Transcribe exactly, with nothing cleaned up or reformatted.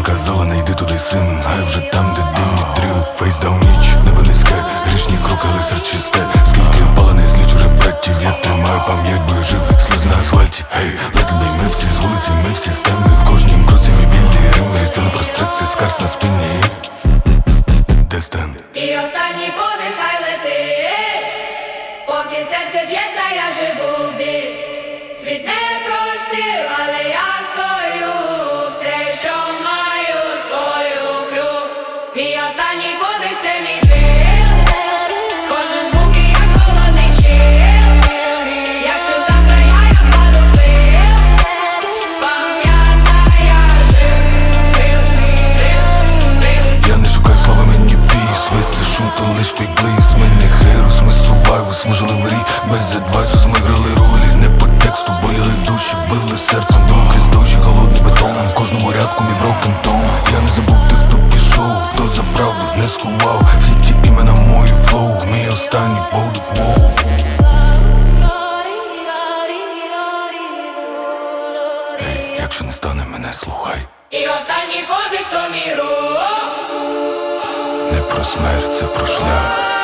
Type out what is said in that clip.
казала, не йди туди, син, а я вже там, де дим і дріл. Фейсдаун ніч, небо низьке, грішні кроки, але серце чисте. Скільки впала, не зліч уже братів, я тримаю пам'ять, бо я жив, сльози на асфальті. Гей, летим бій, ми всі з вулиці, ми всі з теми. В кожнім кроці мій білі рими. Це не простреться, скарс на спині. Де стен? І останній подих хай летить, поки серце б'ється, я живу в бік. Світ не простив, але я стою, все, що маю, свою кров. Мій останній подих — це мій дрил, кожен звук як холодний чил. Якщо завтра я як паду в пил, пам'ятай, я жив, дрил, дрил, дрил. Я не шукаю слова, мені піс. Весь це шум, то лиш фейк близ. Ми не хейрус, ми сувайвус. Ми жили в рі, без адвайсус. Ми грали ролі, не по тексту. Боліли душі, били серцем. Думки з душі, холодний бетон. В кожному рядку мій broken tone. Я не забув тих, хто пішов, хто за правду не сховав. Всі ті імена мої флоу. Мій останній подих, воу. Ей, якщо не стане, мене слухай. І останній подих — то мій рух. Не про смерть, це про шлях.